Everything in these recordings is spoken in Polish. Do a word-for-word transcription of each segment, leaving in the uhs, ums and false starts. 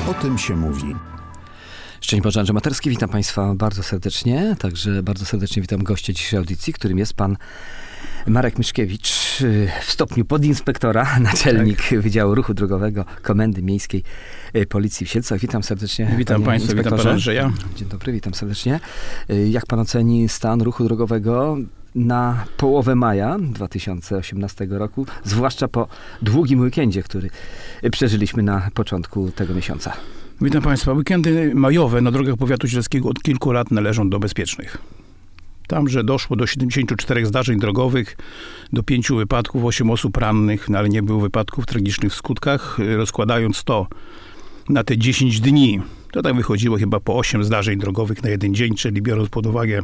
O tym się mówi. Szczęść Boże, Andrzej Materski, witam Państwa bardzo serdecznie. Także bardzo serdecznie witam gościa dzisiejszej audycji, którym jest pan Marek Myszkiewicz, w stopniu podinspektora, naczelnik tak. Wydziału Ruchu Drogowego Komendy Miejskiej Policji w Sielcach. Witam serdecznie. Witam Państwa, witam pana Andrzeja. Dzień dobry, witam serdecznie. Jak pan oceni stan ruchu drogowego na połowę maja dwa tysiące osiemnastego roku, zwłaszcza po długim weekendzie, który przeżyliśmy na początku tego miesiąca? Witam Państwa. Weekendy majowe na drogach powiatu sielskiego od kilku lat należą do bezpiecznych. Tam, że doszło do siedemdziesięciu czterech zdarzeń drogowych, do pięciu wypadków, osiem osób rannych, no ale nie było wypadków tragicznych w skutkach. Rozkładając to na te dziesięć dni, to tak wychodziło chyba po osiem zdarzeń drogowych na jeden dzień, czyli biorąc pod uwagę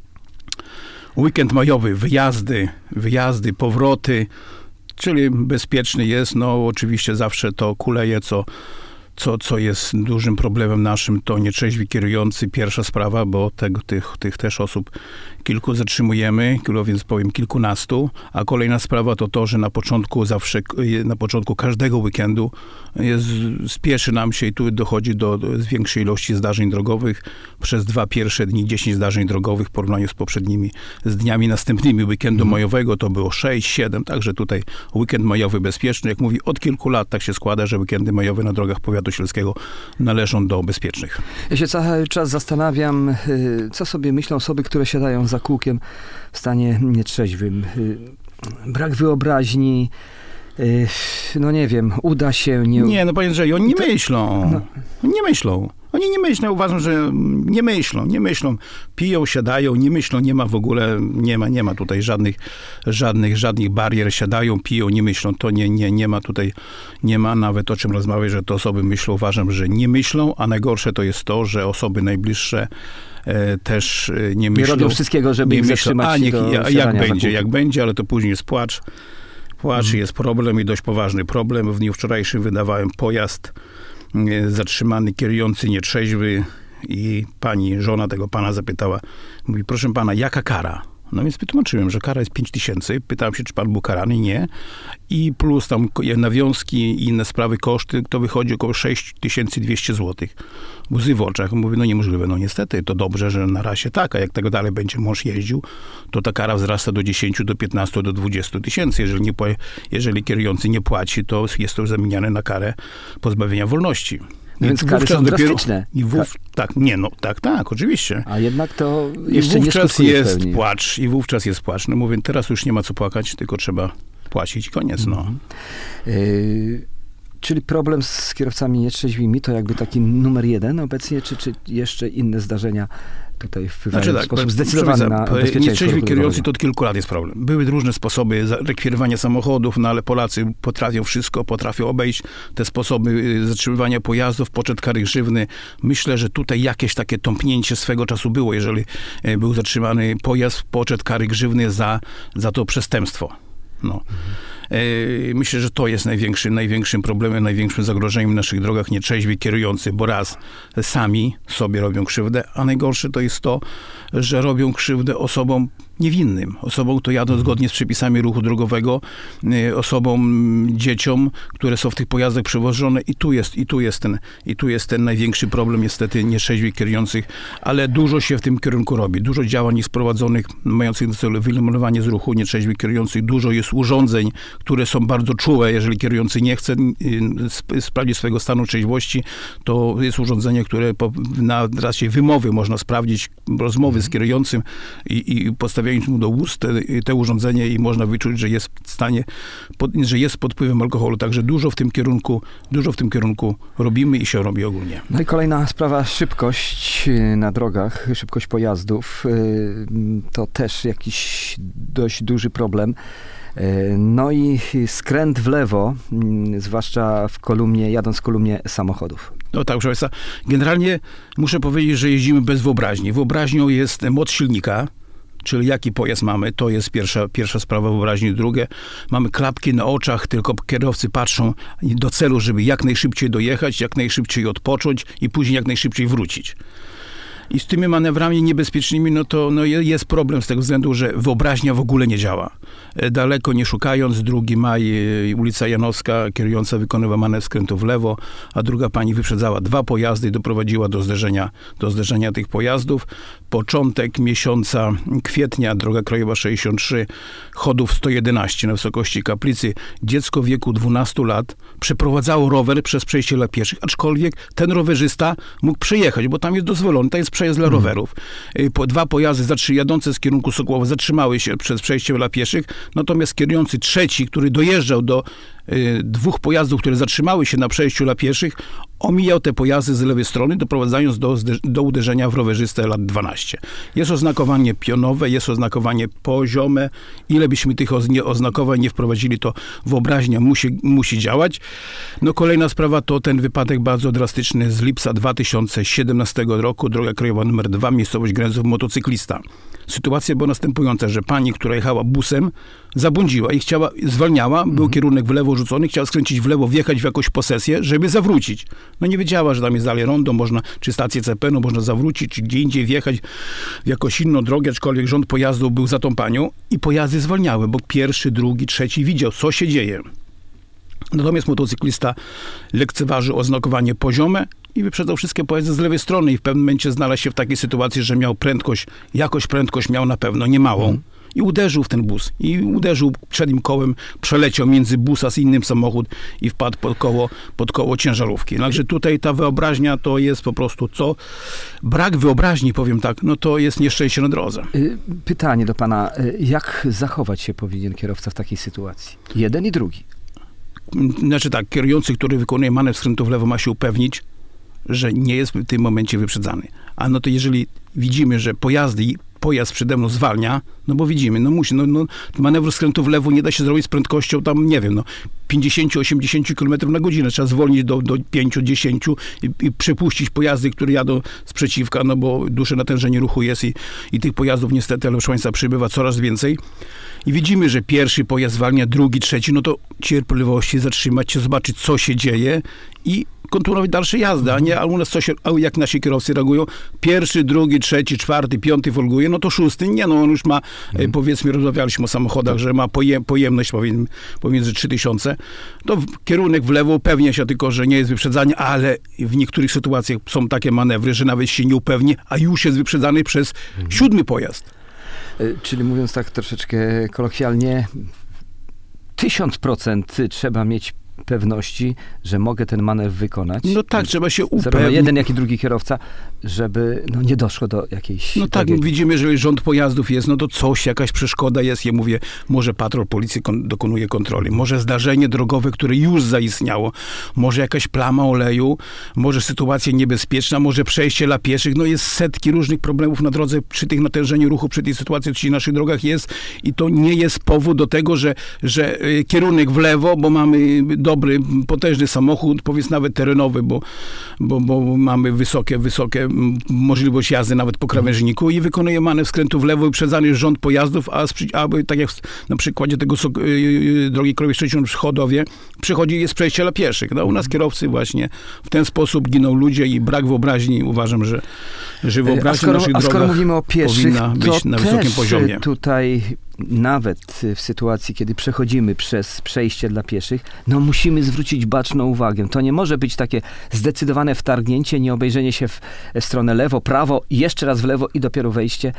weekend majowy, wyjazdy, wyjazdy, powroty, czyli bezpieczny jest. No oczywiście zawsze to kuleje, co Co, co jest dużym problemem naszym, to nietrzeźwi kierujący. Pierwsza sprawa, bo tego, tych, tych też osób kilku zatrzymujemy, więc powiem kilkunastu. A kolejna sprawa to to, że na początku zawsze, na początku każdego weekendu jest, spieszy nam się i tu dochodzi do, do większej ilości zdarzeń drogowych. Przez dwa pierwsze dni dziesięć zdarzeń drogowych w porównaniu z poprzednimi, z dniami następnymi weekendu hmm. majowego to było sześć, siedem. Także tutaj weekend majowy bezpieczny. Jak mówi, od kilku lat tak się składa, że weekendy majowe na drogach powiatu sielskiego należą do bezpiecznych. Ja się cały czas zastanawiam, co sobie myślą osoby, które siadają za kółkiem w stanie nietrzeźwym. Brak wyobraźni, no nie wiem, uda się, nie... Nie, no panie Andrzeju, oni nie to... myślą. No. Oni nie myślą. Oni nie myślą, uważam, że nie myślą, nie myślą. Piją, siadają, nie myślą, nie ma w ogóle, nie ma, nie ma tutaj żadnych, żadnych, żadnych barier. Siadają, piją, nie myślą. To nie, nie, nie ma tutaj, nie ma nawet o czym rozmawiać, że te osoby myślą. Uważam, że nie myślą, a najgorsze to jest to, że osoby najbliższe e, też nie myślą. Nie robią wszystkiego, żeby ich zatrzymać. A niech, do jak będzie, jak będzie, ale to później jest płacz. Płacz hmm. jest problem i dość poważny problem. W dniu wczorajszym wydawałem pojazd zatrzymany kierujący nietrzeźwy i pani, żona tego pana zapytała, mówi, proszę pana, jaka kara? No więc wytłumaczyłem, że kara jest pięć tysięcy. Pytałem się, czy pan był karany? Nie. I plus tam nawiązki i inne sprawy, koszty, to wychodzi około sześć tysięcy dwieście złotych. Łzy w oczach. Mówi, no niemożliwe. No niestety, to dobrze, że na razie tak, a jak tego dalej będzie mąż jeździł, to ta kara wzrasta do dziesięciu, do piętnastu, do dwudziestu tysięcy. Jeżeli, nie, jeżeli kierujący nie płaci, to jest to zamieniane na karę pozbawienia wolności. No więc kary są drastyczne. I wów, tak, nie, no tak, tak, oczywiście. A jednak to jeszcze I wówczas nie jest pełni. płacz, i wówczas jest płacz. No mówię, teraz już nie ma co płakać, tylko trzeba płacić, koniec, no. Mhm. Yy, czyli problem z kierowcami nietrzeźwimi to jakby taki numer jeden obecnie, czy, czy jeszcze inne zdarzenia tutaj wpływają znaczy, tak, w sposób zdecydowany na bezpieczeństwo? Nietrzeźwi kierujący to od kilku lat jest problem. Były różne sposoby rekwirowania samochodów, no ale Polacy potrafią wszystko, potrafią obejść te sposoby zatrzymywania pojazdów, poczet kary grzywny. Myślę, że tutaj jakieś takie tąpnięcie swego czasu było, jeżeli był zatrzymany pojazd, poczet kary grzywny za, za to przestępstwo. No. Mhm. Myślę, że to jest największy, największym problemem, największym zagrożeniem w naszych drogach nietrzeźwi kierujący, bo raz sami sobie robią krzywdę, a najgorsze to jest to, że robią krzywdę osobom niewinnym, osobom, które jadą zgodnie z przepisami ruchu drogowego, osobom, dzieciom, które są w tych pojazdach przewożone i tu jest, i tu jest ten, i tu jest ten największy problem niestety nietrzeźwych kierujących, ale dużo się w tym kierunku robi. Dużo działań jest prowadzonych, mających na celu wyeliminowanie z ruchu nietrzeźwych kierujących. Dużo jest urządzeń, które są bardzo czułe. Jeżeli kierujący nie chce sprawdzić swojego stanu trzeźwości, to jest urządzenie, które na razie wymowy można sprawdzić, rozmowy z kierującym i, i postawiając mu do ust te, te urządzenie i można wyczuć, że jest w stanie, pod, że jest pod wpływem alkoholu. Także dużo w tym kierunku, dużo w tym kierunku robimy i się robi ogólnie. No i kolejna sprawa, szybkość na drogach, szybkość pojazdów. To też jakiś dość duży problem. No i skręt w lewo, zwłaszcza w kolumnie, jadąc w kolumnie samochodów. No tak, proszę Państwa, generalnie muszę powiedzieć, że jeździmy bez wyobraźni. Wyobraźnią jest moc silnika, czyli jaki pojazd mamy, to jest pierwsza, pierwsza sprawa wyobraźni. Drugie, mamy klapki na oczach, tylko kierowcy patrzą do celu, żeby jak najszybciej dojechać, jak najszybciej odpocząć i później jak najszybciej wrócić. I z tymi manewrami niebezpiecznymi, no to no jest problem z tego względu, że wyobraźnia w ogóle nie działa. Daleko nie szukając, drugi maj, ulica Janowska, kierująca wykonywa manewr skrętu w lewo, a druga pani wyprzedzała dwa pojazdy i doprowadziła do zderzenia, do zderzenia tych pojazdów. Początek miesiąca kwietnia, droga krajowa sześćdziesiąt trzy, chodów sto jedenaście na wysokości kaplicy. Dziecko w wieku dwunastu lat przeprowadzało rower przez przejście dla pieszych, aczkolwiek ten rowerzysta mógł przejechać, bo tam jest dozwolony, to jest przejazd dla hmm. rowerów. Po, dwa pojazdy zatrzy, jadące z kierunku Sokołowa zatrzymały się przez przejście dla pieszych, natomiast kierujący trzeci, który dojeżdżał do y, dwóch pojazdów, które zatrzymały się na przejściu dla pieszych, omijał te pojazdy z lewej strony, doprowadzając do, do uderzenia w rowerzystę lat dwanaście. Jest oznakowanie pionowe, jest oznakowanie poziome. Ile byśmy tych oznakowań nie wprowadzili, to wyobraźnia musi, musi działać. No kolejna sprawa to ten wypadek bardzo drastyczny z lipca dwa tysiące siedemnastego roku, droga krajowa numer dwa, miejscowość Gręzów, motocyklista. Sytuacja była następująca, że pani, która jechała busem, zabłądziła i chciała, zwalniała, był mhm. kierunek w lewo rzucony, chciała skręcić w lewo, wjechać w jakąś posesję, żeby zawrócić. No nie wiedziała, że tam jest dalej rondo, można, czy stację C P, no można zawrócić, czy gdzie indziej wjechać w jakąś inną drogę, aczkolwiek rząd pojazdu był za tą panią i pojazdy zwalniały, bo pierwszy, drugi, trzeci widział, co się dzieje. Natomiast motocyklista lekceważył oznakowanie poziome i wyprzedzał wszystkie pojazdy z lewej strony i w pewnym momencie znalazł się w takiej sytuacji, że miał prędkość, jakoś prędkość miał na pewno niemałą. Hmm. I uderzył w ten bus. I uderzył przednim kołem, przeleciał między busa z innym samochód i wpadł pod koło, pod koło ciężarówki. Także tutaj ta wyobraźnia to jest po prostu co? Brak wyobraźni, powiem tak, no to jest nieszczęście na drodze. Pytanie do pana. Jak zachować się powinien kierowca w takiej sytuacji? Jeden i drugi. Znaczy tak, kierujący, który wykonuje manewr skrętu w lewo, ma się upewnić, że nie jest w tym momencie wyprzedzany. A no to jeżeli widzimy, że pojazdy pojazd przede mną zwalnia, no bo widzimy, no musi, no, no manewru skrętu w lewo nie da się zrobić z prędkością tam, nie wiem, no pięćdziesiąt do osiemdziesięciu kilometrów na godzinę. Trzeba zwolnić do, do pięć do dziesięciu i, i przepuścić pojazdy, które jadą sprzeciwka, no bo duże natężenie ruchu jest i, i tych pojazdów niestety, ale proszę Państwa, przybywa coraz więcej. I widzimy, że pierwszy pojazd zwalnia, drugi, trzeci, no to cierpliwości, zatrzymać się, zobaczyć, co się dzieje i kontynuować dalsze jazdy, a nie, a u nas co się, a jak nasi kierowcy reagują, pierwszy, drugi, trzeci, czwarty, piąty folguje, no to szósty, nie, no on już ma, hmm. powiedzmy, rozmawialiśmy o samochodach, że ma pojem, pojemność powiedzmy, pomiędzy trzy tysiące, to w, kierunek w lewo upewnia się tylko, że nie jest wyprzedzanie, ale w niektórych sytuacjach są takie manewry, że nawet się nie upewni, a już jest wyprzedzany przez hmm. siódmy pojazd. Czyli mówiąc tak troszeczkę kolokwialnie, tysiąc procent trzeba mieć pewności, że mogę ten manewr wykonać. No tak, trzeba się upewnić. Zarówno jeden, jak i drugi kierowca, żeby no, nie doszło do jakiejś... No tak, tragedii. Widzimy, że rząd pojazdów jest, no to coś, jakaś przeszkoda jest. Ja mówię, może patrol policji kon- dokonuje kontroli, może zdarzenie drogowe, które już zaistniało, może jakaś plama oleju, może sytuacja niebezpieczna, może przejście dla pieszych. No jest setki różnych problemów na drodze przy tych natężeniu ruchu, przy tej sytuacji, co na naszych drogach jest i to nie jest powód do tego, że, że kierunek w lewo, bo mamy dobry, potężny samochód, powiedz nawet terenowy, bo, bo, bo mamy wysokie, wysokie możliwość jazdy nawet po krawężniku i wykonuje manewr skrętu w lewo i uprzedzany rząd pojazdów, a, a tak jak na przykładzie tego yy, drogi krajowej sześćdziesiąt trzy Chodowie przychodzi jest przejście dla pieszych. No, u nas kierowcy właśnie w ten sposób giną ludzie i brak wyobraźni, uważam, że, że wyobraźnia skoro, w naszych a skoro drogach mówimy o pieszych, powinna być na wysokim poziomie. Tutaj nawet w sytuacji, kiedy przechodzimy przez przejście dla pieszych, no musimy zwrócić baczną uwagę. To nie może być takie zdecydowane wtargnięcie, nie obejrzenie się w stronę lewo, prawo, jeszcze raz w lewo i dopiero wejście.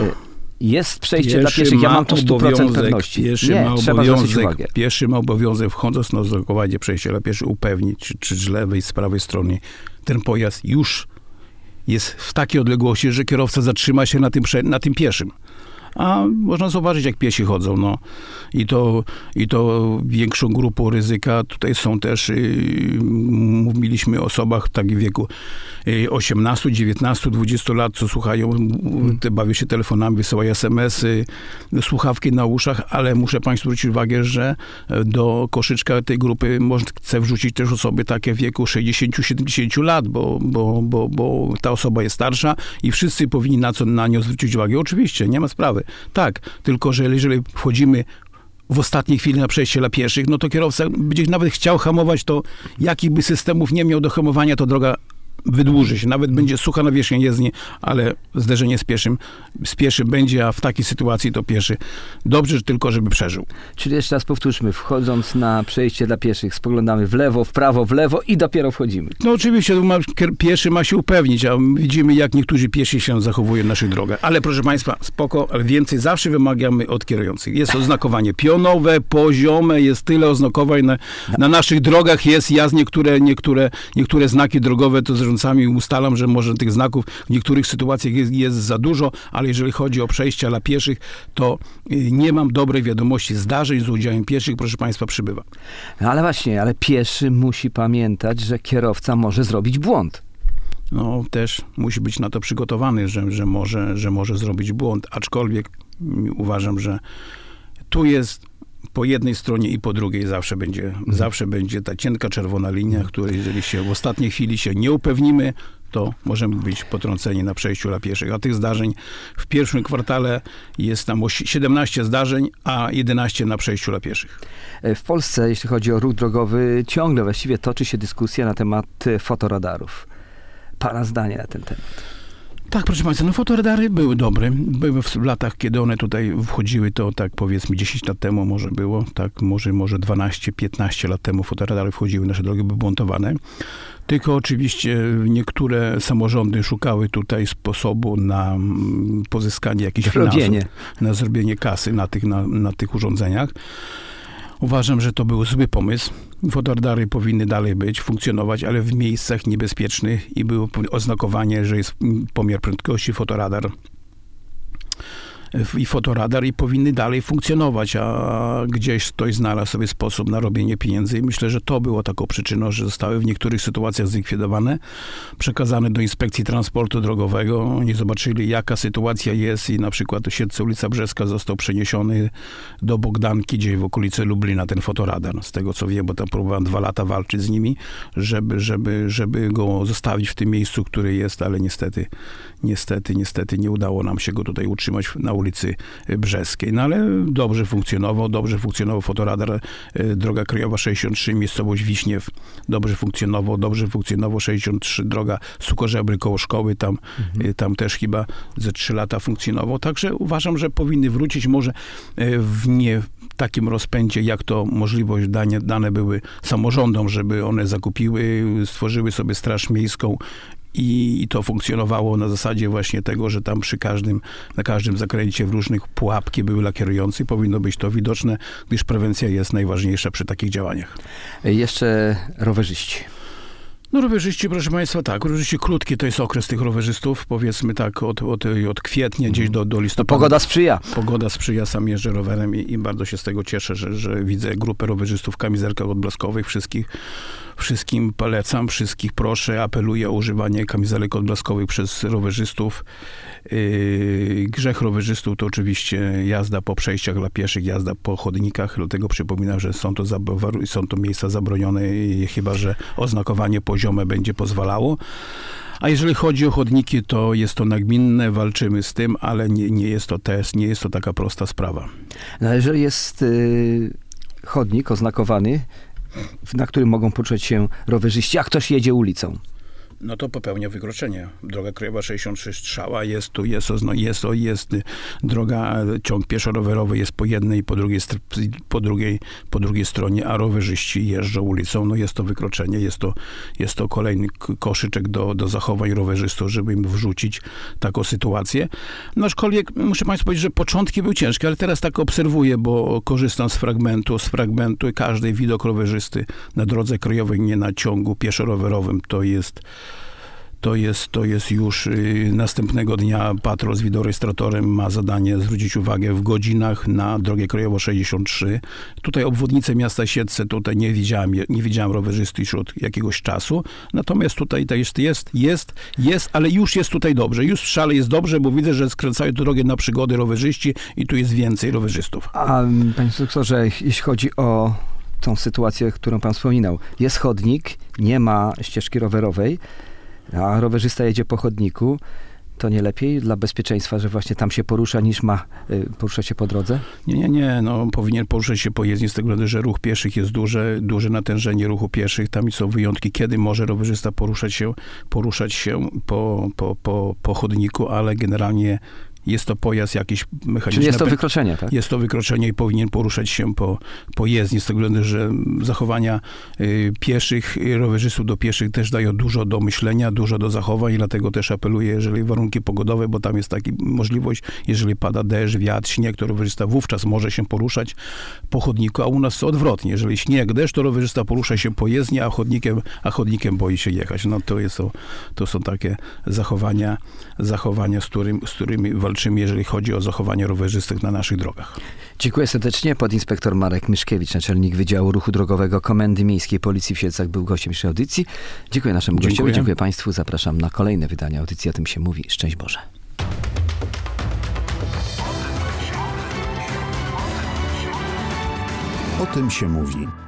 Jest przejście pieszy dla pieszych, ja mam to sto procent pewności. Pieszy nie, ma trzeba zwrócić obowiązek, uwagę. Pieszy ma obowiązek, wchodząc na oznakowanie przejścia dla pieszych, upewnić, czy, czy z lewej, z prawej strony ten pojazd już jest w takiej odległości, że kierowca zatrzyma się na tym, na tym pieszym. A można zobaczyć, jak piesi chodzą, no. I to, i to większą grupą ryzyka tutaj są też, yy, mówiliśmy o osobach w takim wieku yy, osiemnastu, dziewiętnastu, dwudziestu lat, co słuchają, hmm. te, bawią się telefonami, wysyłają es em esy, słuchawki na uszach, ale muszę Państwu zwrócić uwagę, że do koszyczka tej grupy można, chcę wrzucić też osoby takie w wieku sześćdziesięciu, siedemdziesięciu lat, bo, bo, bo, bo ta osoba jest starsza i wszyscy powinni na, co, na nią zwrócić uwagę. Oczywiście, nie ma sprawy. Tak, tylko że jeżeli wchodzimy w ostatniej chwili na przejście dla pieszych, no to kierowca będzie nawet chciał hamować, to jakich by systemów nie miał do hamowania, to droga wydłuży się. Nawet będzie sucha nawierzchnia jezdni, ale zderzenie z pieszym, z pieszym będzie, a w takiej sytuacji to pieszy dobrze tylko, żeby przeżył. Czyli jeszcze raz powtórzmy, wchodząc na przejście dla pieszych, spoglądamy w lewo, w prawo, w lewo i dopiero wchodzimy. No oczywiście ma, pieszy ma się upewnić, a widzimy, jak niektórzy piesi się zachowują na naszych drogach. Ale proszę państwa, spoko, ale więcej zawsze wymagamy od kierujących. Jest oznakowanie pionowe, poziome, jest tyle oznakowań na, na naszych drogach, jest jazd, niektóre, niektóre, niektóre znaki drogowe, to z zarządcami ustalam, że może tych znaków w niektórych sytuacjach jest, jest za dużo, ale jeżeli chodzi o przejścia dla pieszych, to nie mam dobrej wiadomości. Zdarzeń z udziałem pieszych, proszę państwa, przybywa. No ale właśnie, ale pieszy musi pamiętać, że kierowca może zrobić błąd. No też musi być na to przygotowany, że, że, może, że może zrobić błąd, aczkolwiek uważam, że tu jest po jednej stronie i po drugiej zawsze będzie, hmm. zawsze będzie ta cienka czerwona linia, której jeżeli się w ostatniej chwili się nie upewnimy, to możemy być potrąceni na przejściu dla pieszych. A tych zdarzeń w pierwszym kwartale jest tam siedemnaście zdarzeń, a jedenaście na przejściu dla pieszych. W Polsce, jeśli chodzi o ruch drogowy, ciągle właściwie toczy się dyskusja na temat fotoradarów. Pana zdanie na ten temat. Tak, proszę państwa, no fotoradary były dobre. Były w latach, kiedy one tutaj wchodziły, to tak powiedzmy dziesięć lat temu może było, tak może, może dwanaście piętnaście lat temu fotoradary wchodziły, nasze drogi były montowane. Tylko oczywiście niektóre samorządy szukały tutaj sposobu na pozyskanie jakichś finansów, na zrobienie kasy na tych, na, na tych urządzeniach. Uważam, że to był zły pomysł. Fotoradary powinny dalej być, funkcjonować, ale w miejscach niebezpiecznych i było oznakowanie, że jest pomiar prędkości, fotoradar i fotoradar i powinny dalej funkcjonować, a gdzieś ktoś znalazł sobie sposób na robienie pieniędzy i myślę, że to było taką przyczyną, że zostały w niektórych sytuacjach zlikwidowane, przekazane do Inspekcji Transportu Drogowego. Oni zobaczyli, jaka sytuacja jest i na przykład Siedlce, ulica Brzeska został przeniesiony do Bogdanki, gdzieś w okolicy Lublina, ten fotoradar. Z tego co wiem, bo tam próbowałem dwa lata walczyć z nimi, żeby, żeby, żeby go zostawić w tym miejscu, które jest, ale niestety, niestety, niestety nie udało nam się go tutaj utrzymać na ulicy Brzeskiej. No ale dobrze funkcjonował, dobrze funkcjonował fotoradar, droga krajowa sześćdziesiąt trzy, miejscowość Wiśniew, dobrze funkcjonował, dobrze funkcjonował sześćdziesiąt trzy, droga Sukorzebry koło szkoły, tam, mhm. tam też chyba ze trzy lata funkcjonował. Także uważam, że powinny wrócić może w nie takim rozpędzie, jak to możliwość dane, dane były samorządom, żeby one zakupiły, stworzyły sobie straż miejską i to funkcjonowało na zasadzie właśnie tego, że tam przy każdym, na każdym zakręcie w różnych pułapki były dla kierujących. Powinno być to widoczne, gdyż prewencja jest najważniejsza przy takich działaniach. Jeszcze rowerzyści. No rowerzyści, proszę państwa, tak, rowerzyści krótki to jest okres tych rowerzystów, powiedzmy tak, od, od, od kwietnia gdzieś do, do listopada. To pogoda sprzyja. Pogoda sprzyja, sam jeżdżę rowerem i, i bardzo się z tego cieszę, że, że widzę grupę rowerzystów w kamizelkach odblaskowych, wszystkich Wszystkim polecam, wszystkich proszę, apeluję o używanie kamizelek odblaskowych przez rowerzystów. Yy, grzech rowerzystów to oczywiście jazda po przejściach dla pieszych, jazda po chodnikach, dlatego przypominam, że są to, są to miejsca zabronione i chyba, że oznakowanie poziome będzie pozwalało. A jeżeli chodzi o chodniki, to jest to nagminne, walczymy z tym, ale nie, nie jest to test, nie jest to taka prosta sprawa. No, jeżeli jest yy, chodnik oznakowany, na którym mogą poruszać się rowerzyści, a ktoś jedzie ulicą, no to popełnia wykroczenie. Droga krajowa sześćdziesiąt trzy Strzała, jest tu, jest, jest, jest droga, ciąg pieszo-rowerowy jest po jednej i po drugiej, po drugiej, po drugiej stronie, a rowerzyści jeżdżą ulicą. No jest to wykroczenie, jest to, jest to kolejny koszyczek do, do zachowań rowerzystów, żeby im wrzucić taką sytuację. No aczkolwiek muszę państwu powiedzieć, że początki były ciężkie, ale teraz tak obserwuję, bo korzystam z fragmentu, z fragmentu i każdy widok rowerzysty na drodze krajowej, nie na ciągu pieszo-rowerowym, to jest To jest, to jest już y, następnego dnia patrol z wideorejestratorem ma zadanie zwrócić uwagę w godzinach na drogę krajową sześćdziesiąt trzy. Tutaj obwodnicę miasta Siedlce, tutaj nie widziałem, nie widziałem rowerzysty już od jakiegoś czasu. Natomiast tutaj to jest, jest, jest, jest, ale już jest tutaj dobrze. Już w Szale jest dobrze, bo widzę, że skręcają drogę na przygody rowerzyści i tu jest więcej rowerzystów. A panie doktorze, jeśli chodzi o tą sytuację, którą pan wspominał, jest chodnik, nie ma ścieżki rowerowej, a rowerzysta jedzie po chodniku, To nie lepiej dla bezpieczeństwa, że właśnie tam się porusza, niż ma y, poruszać się po drodze? Nie, nie, nie. No, powinien poruszać się pojezdnie z tego względu, że ruch pieszych jest duże, duże natężenie ruchu pieszych. Tam są wyjątki, kiedy może rowerzysta poruszać się, poruszać się po, po, po, po chodniku, ale generalnie jest to pojazd jakiś mechaniczny. Czyli jest to wykroczenie, tak? Jest to wykroczenie i powinien poruszać się po, po jezdni, z tego względu, że zachowania y, pieszych, y, rowerzystów do pieszych też dają dużo do myślenia, dużo do zachowań i dlatego też apeluję, jeżeli warunki pogodowe, bo tam jest taka możliwość, jeżeli pada deszcz, wiatr, śnieg, to rowerzysta wówczas może się poruszać po chodniku, a u nas to odwrotnie. Jeżeli śnieg, deszcz, to rowerzysta porusza się po jezdni, a chodnikiem, a chodnikiem boi się jechać. No to, jest, to, to są takie zachowania, zachowania z, którym, z którymi walczymy, jeżeli chodzi o zachowanie rowerzystów na naszych drogach. Dziękuję serdecznie. Podinspektor Marek Myszkiewicz, naczelnik Wydziału Ruchu Drogowego Komendy Miejskiej Policji w Siedlcach, był gościem naszej audycji. Dziękuję naszemu Dziękuję. gościowi, dziękuję Państwu. Zapraszam na kolejne wydanie audycji. O tym się mówi. Szczęść Boże. O tym się mówi.